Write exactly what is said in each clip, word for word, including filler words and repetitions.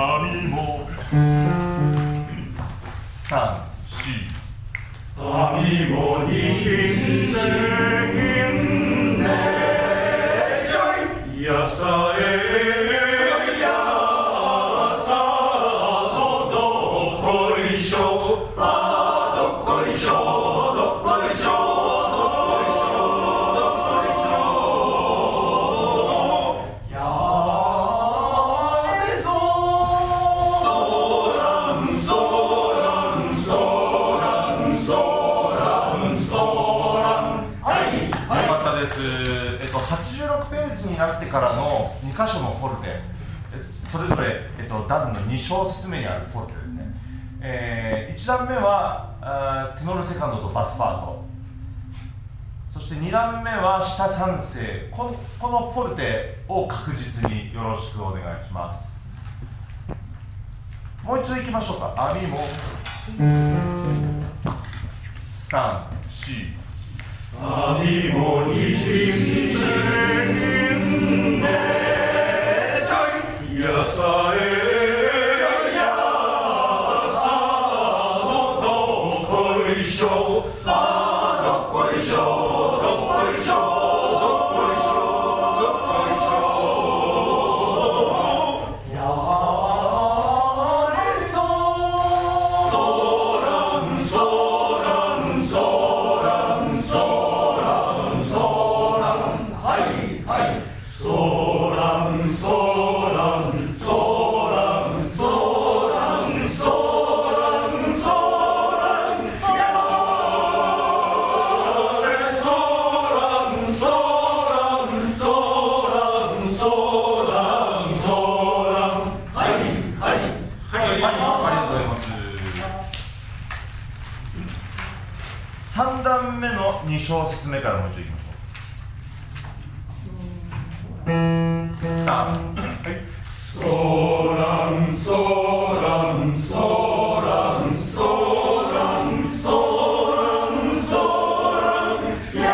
網も三四網もにひんでやさえやさのどっこいしょあどっこいしょどっこいしょなってからのにかしょのフォルテ、それぞれ、えっと、段のに小節目にあるフォルテですね、えー、いち段目はあテノールセカンドとバスパート、そしてに段目は下三声、この、このフォルテを確実によろしくお願いします。もう一度いきましょうか。網もさん、よん網もにひんでやさえやさのどっこいしょあどっこいしょどっこいしょどっこいしょどっこいしょやれそそらんそらんそらんそらんそらんはいはいそらんそらんそらんそらんそらんそらんやれそらんそらんそらんそらんそらんはいはいはい、ありがとうございます。さん段目のに小節目からもう一度いきましょう。さん、はい、ソランソランソランソランソランソランや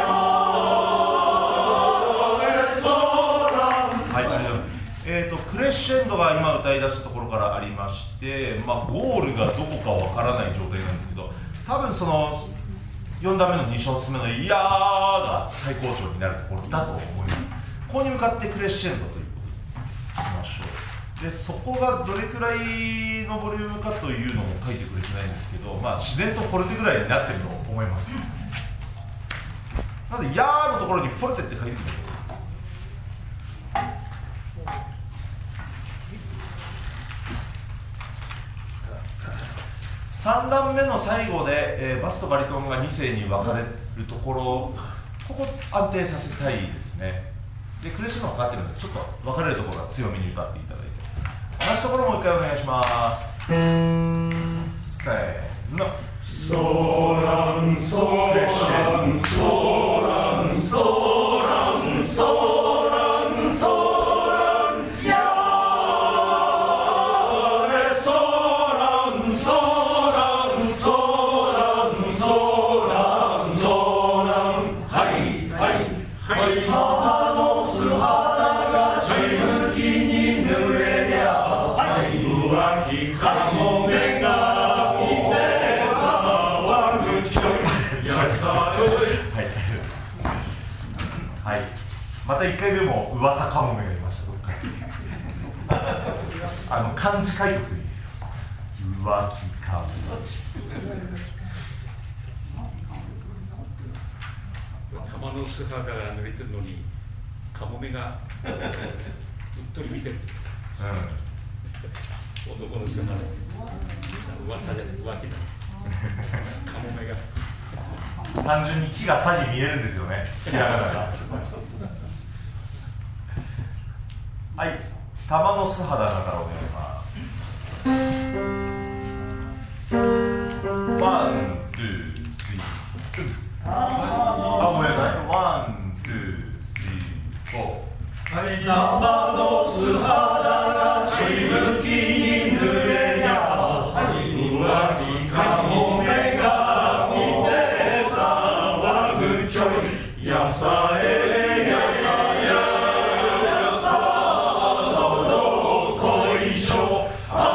れソラン、はい、ありがとうございます。えーとクレッシェンドが今歌い出したところからありまして、まあ、ゴールがどこかわからない状態なんですけど、多分そのよん段目のに小節目の「いやー」が最高潮になるところだと思います。ここに向かってクレッシェンドということにしましょう。でそこがどれくらいのボリュームかというのも書いてくれてないんですけど、まあ、自然とフォルテぐらいになってると思います。なので「やー」のところにフォルテって書いてください。さん段目の最後で、えー、バスとバリトンがに声に分かれるところ、ここ安定させたいですね。でクレッシェンドがかかってるのでちょっと分かれるところは強めに歌っていただいて、同じところもう一回お願いします。せーのソランソランソランソランソランソランやれソランソランソランソランソランはいはいはいママの素肌がしぶきに濡れりゃはい浮気かもめが見て騒ぐちょいやさちょいはい、またいっかいめも噂かもめがいました。どっかあの漢字書いておくといいですよ。浮気かも玉の素肌が濡れてるのにカモメがうっとり見てる、うん、男の素肌噂で浮気だカモメが単純に木がさに見えるんですよね。ひらがながはい、玉の素肌だからお願いします。ワン、ツー、スリー。あ、ごめんなさい。ワン、ツー、スリー、フォー。玉の素肌がしぶきに濡れりゃ、浮気かもめが見て騒ぐちょいやさえやさややさのどこいしょあ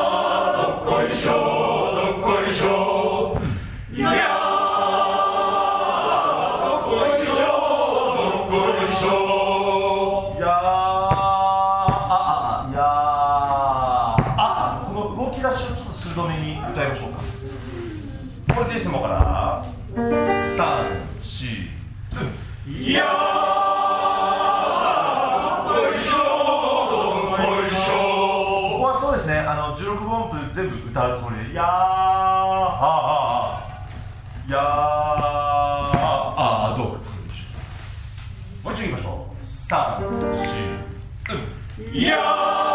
つどめに歌いましょうか。フォルティッシモからさん、し、うん。いやーこいしょこいしょ。ここはそうですね、あのじゅうろくぶ音符全部歌うつもりで、やーはーやーあーどうもう一度いきましょう。さん、し、うん。いやー